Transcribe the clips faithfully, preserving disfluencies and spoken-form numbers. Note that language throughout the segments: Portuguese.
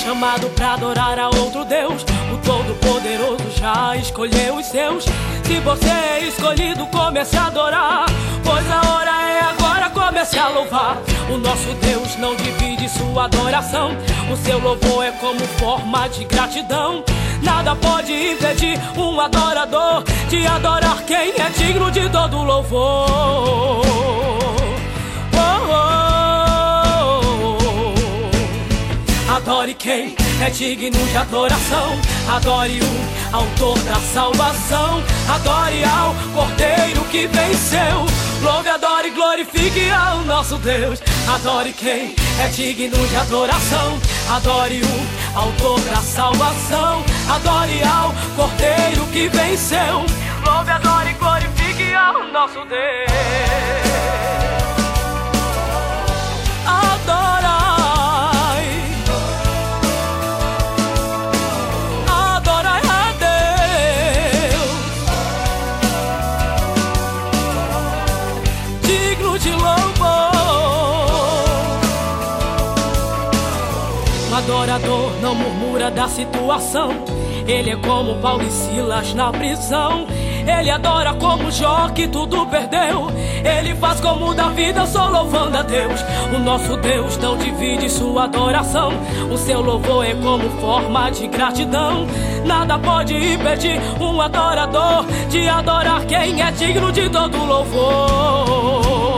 chamado pra adorar a outro Deus. O Todo-Poderoso já escolheu os seus. Se você é escolhido, comece a adorar, pois a hora é agora, comece a louvar. O nosso Deus não divide sua adoração. O seu louvor é como forma de gratidão. Nada pode impedir um adorador de adorar quem é digno de todo louvor. Adore quem é digno de adoração. Adore o autor da salvação. Adore ao Cordeiro que venceu. Louve, adore e glorifique ao nosso Deus. Adore quem é digno de adoração. Adore o autor da salvação. Adore ao Cordeiro que venceu. Louve, adore e glorifique ao nosso Deus. O adorador não murmura da situação. Ele é como Paulo e Silas na prisão. Ele adora como Jó que tudo perdeu. Ele faz como Davi, dançou louvando a Deus. O nosso Deus não divide sua adoração. O seu louvor é como forma de gratidão. Nada pode impedir um adorador de adorar quem é digno de todo louvor.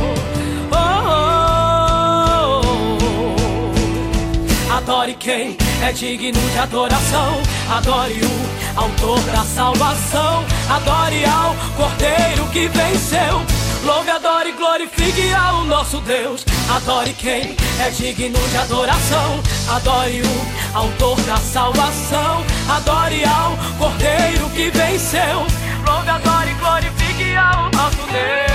Adore quem é digno de adoração. Adore o autor da salvação. Adore ao Cordeiro que venceu. Louve, adore e glorifique ao nosso Deus. Adore quem é digno de adoração. Adore o autor da salvação. Adore ao Cordeiro que venceu. Louve, adore e glorifique ao nosso Deus.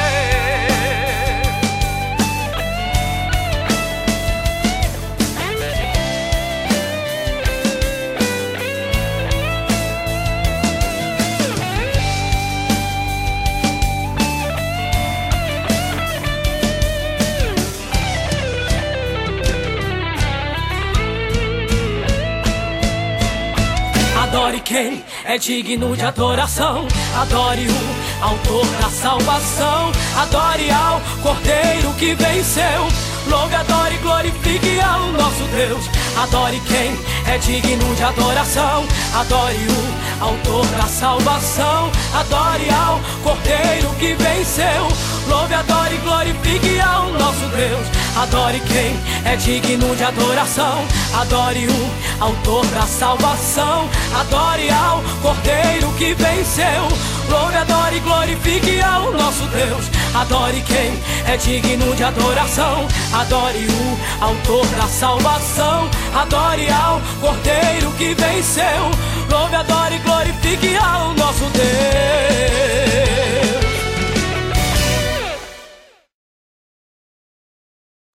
Adore quem é digno de adoração. Adore o autor da salvação. Adore ao Cordeiro que venceu. Louve, adore e glorifique ao nosso Deus. Adore quem é digno de adoração. Adore o autor da salvação. Adore ao Cordeiro que venceu. Louve, adore e glorifique ao nosso Deus. Adore quem é digno de adoração. Adore o autor da salvação. Adore ao Cordeiro que venceu. Louve, adore e glorifique ao nosso Deus. Adore quem é digno de adoração. Adore o autor da salvação. Adore ao Cordeiro que venceu. Louve, adore e glorifique ao nosso Deus.